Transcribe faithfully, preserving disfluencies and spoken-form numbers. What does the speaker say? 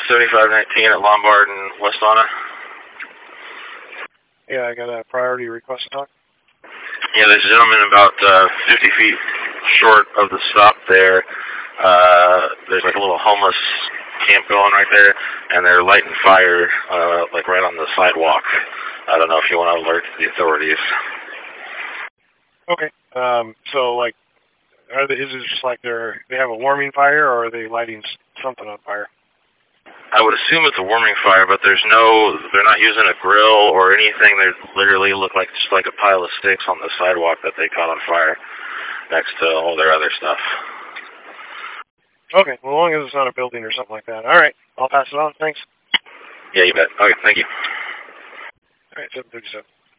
seventy-five nineteen at Lombard and Westana. Yeah, I got a priority request to talk. Yeah, there's a gentleman about uh, fifty feet short of the stop there. Uh, there's like a little homeless camp going right there, and they're lighting fire, uh, like right on the sidewalk. I don't know if you want to alert the authorities. Okay. Um, so, like, are they, is it just like they're they have a warming fire, or are they lighting something on fire? I would assume it's a warming fire, but there's no, they're not using a grill or anything. They literally look like just like a pile of sticks on the sidewalk that they caught on fire next to all their other stuff. Okay, well, as long as it's not a building or something like that. All right, I'll pass it on. Thanks. Yeah, you bet. Okay, thank you. All right, seven thirty-seven.